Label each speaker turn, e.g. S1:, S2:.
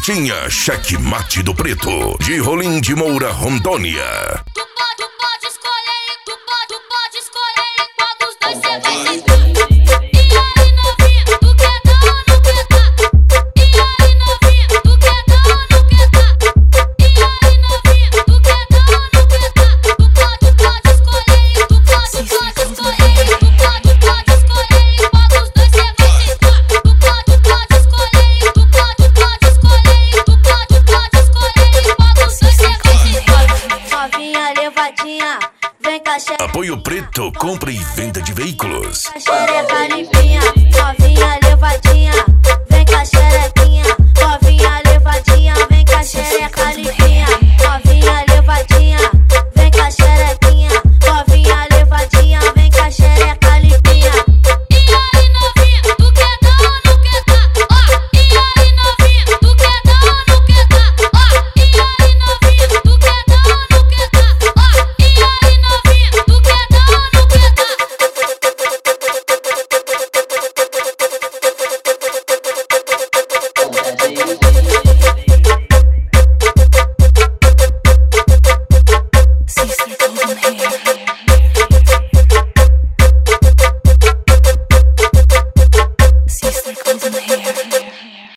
S1: Tinha Cheque Mate do Preto, de Rolim de Moura, Rondônia.
S2: Tu pode escolher, tu pode escolher qual dos dois cê vai sentar. E aí novinha, tu quer dar ou não quer dar? E aí novinha, tu quer dar ou não quer dar? E aí novinha, tu quer dar ou não quer dar? Tu pode escolher, tu pode escolher, tu pode escolher qual dos dois cê vai sentar. Tu pode escolher, tu pode escolher, tu pode escolher qual dos dois cê vai sentar. Novinha levadinha, vem cá.
S1: Apoio Preto, compra e venda de veículos.
S2: Xereca limpinha,